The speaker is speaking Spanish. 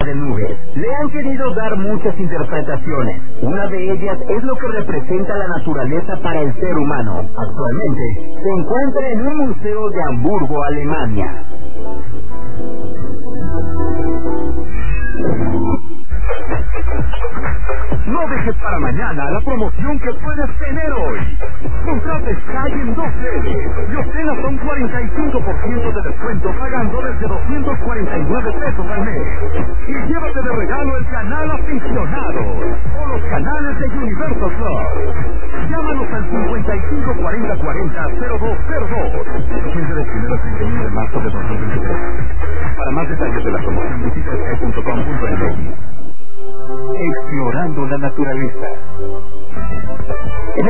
de nubes. Le han querido dar muchas interpretaciones. Una de ellas es lo que representa la naturaleza para el ser humano. Actualmente se encuentra en un museo de Hamburgo, Alemania. No dejes para mañana la promoción que puedes tener hoy. Contrate Sky en 2 veces y obtén hasta un 45% de descuento pagando desde 249 pesos al mes. Y llévate de regalo el canal Aficionados o los canales de Universal Club. Llámanos al 554040-0202. Vigencia del 1 al 31 de marzo de 2023. Para más detalles de la promoción visita sky.com.mx. Explorando la naturaleza.